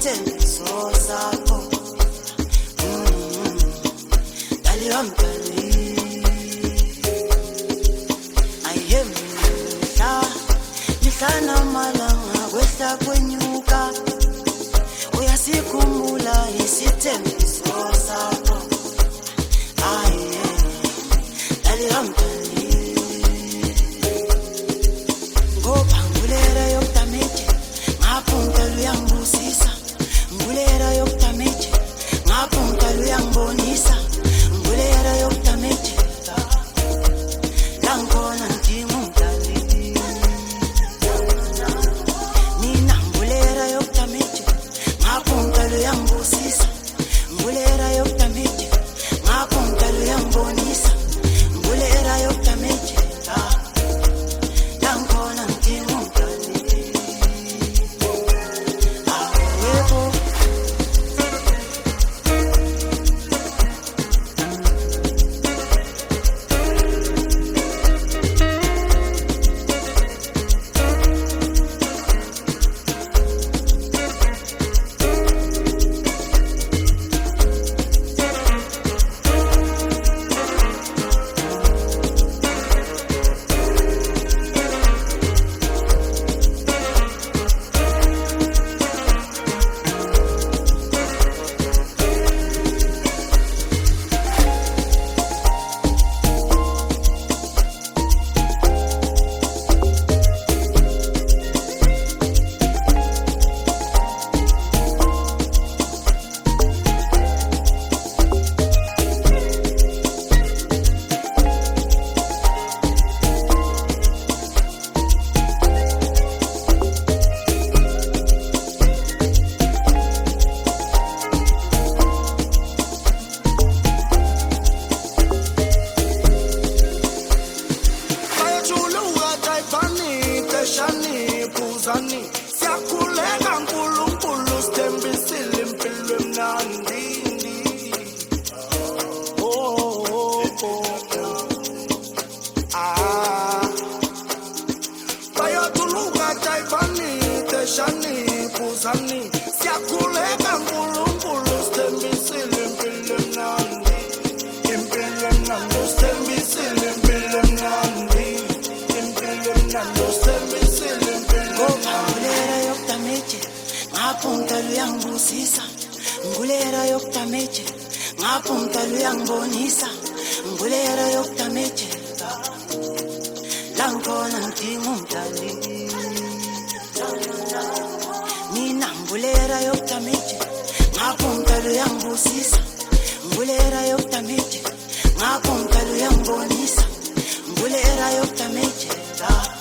isithembiso sakho. Dali wamdali ayemhla lihlana malanga kwehla kwenyuka uyasikhumbula isithembiso sakho. Dali wamdali ngoba ngulera yokudamage ngaphunta luyangibusisa, ngulera yokudamage ngaphunta luyangibonisa, ngulera yokudamage la ngkhona ngidinga umdali. Mina ngulera yokudamage ngaphunta luyangibusisa, ngulera yokudamage ngaphunta luyangibonisa, ngulera yokudamage la ngkhona ngidinga umdali. Siyakhuleka nkulunkulu sithembisile impilo emnandi. Bayatuluka Taifani teshani puzani, siyakhuleka nkulunkulu sithembisile impilo emnandi. Impilo emnandi sithembisile impilo emnandi. Impilo emnandi sithembisile impilo emnandi. Ngaphunta luyangibusisa, ngulera yokudamage ngaphunta luyangibonisa, ngulera yokudamage la ngkhona ngidinga umdali. Mina ngulera yokudamage ngaphunta luyangibusisa, ngulera yokudamage ngaphunta luyangibonisa, ngulera yokudamage